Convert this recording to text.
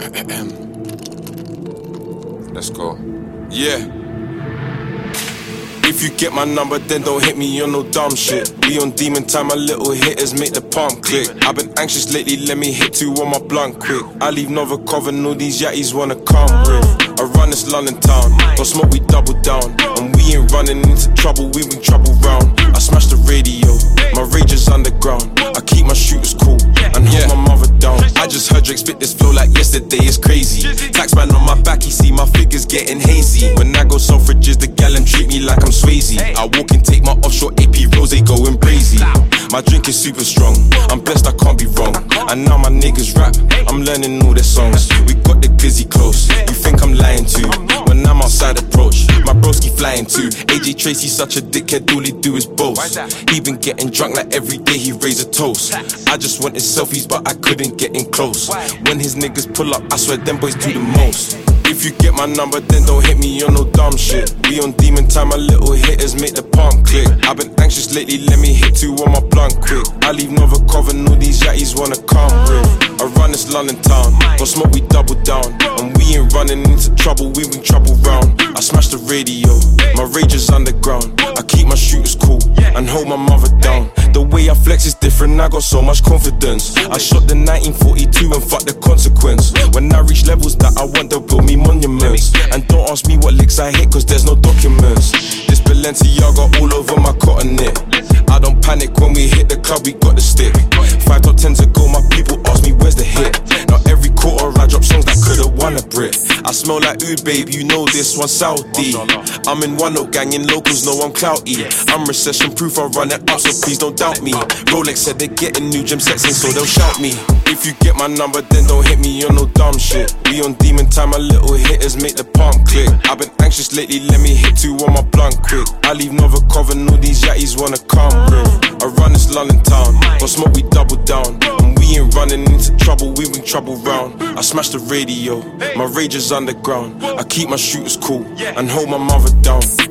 Let's go. Yeah. If you get my number, then don't hit me on no dumb shit. We on demon time, my little hitters make the pump click. I've been anxious lately, let me hit two on my blunt quick. I leave Novikov and all these yatties wanna come with. I run this London town, don't smoke, we double down. And we ain't running into trouble, we bring trouble round. I smash the radio, my rage is underground. I keep my shooters cool, and hold my mother down. I just heard Drake spit this flow like yesterday, it's crazy. Taxman on my back, he see my figures getting hazy. When I go suffrages, the gal treat me like I'm Swayze. I walk and take my offshore AP rose, they going crazy. My drink is super strong, I'm blessed, I can't be wrong. And now my niggas rap, I'm learning all their songs. We got the glizzy close, you think I'm lying too? When I'm outside approach, my broski flying too. AJ Tracy such a dickhead, all he do is boast. He been getting drunk like every day he raise a toast. I just wanted selfies but I couldn't get in close. When his niggas pull up, I swear them boys do the most. If you get my number, then don't hit me on no dumb shit. We on demon time, my little hitters make the pump click. I've been anxious lately, let me hit two on my blunt quick. I leave Novikov and all these yatties wanna come with. I run this London town, don't smoke, we double down. And we ain't running into trouble, we bring trouble round. I smash the radio, my rage is underground. I keep my shooters cool, and hold my mother down. The way I flex is different, I got so much confidence. I shot the 1942 and fuck the consequence. When I reach levels that I want, they'll build me monuments. And don't ask me what licks I hit, cause there's no documents. This Balenciaga all over my cotton knit. I don't panic when we hit the club, we got the stick. 5 top 10 to go, my people ask me where's the hit. Now every quarter I drop songs that could've won a Brit. I smell like oud, babe, you know this one Saudi. I'm in one note gang, in locals know I'm clouty. I'm recession proof, I run it up, so please don't doubt me. Rolex said they're getting new gym sets in, so they'll shout me. If you get my number, then don't hit me on no dumb shit. We on demon time, my little hitters make the pump click. I've been anxious lately, let me hit two on my blunt quick. I leave Novikov and all these yatties wanna come with. I run this London town, don't smoke, we double down. And we ain't running into trouble, we bring trouble round. I smash the radio, my rage is underground. I keep my shooters cool, and hold my mother down.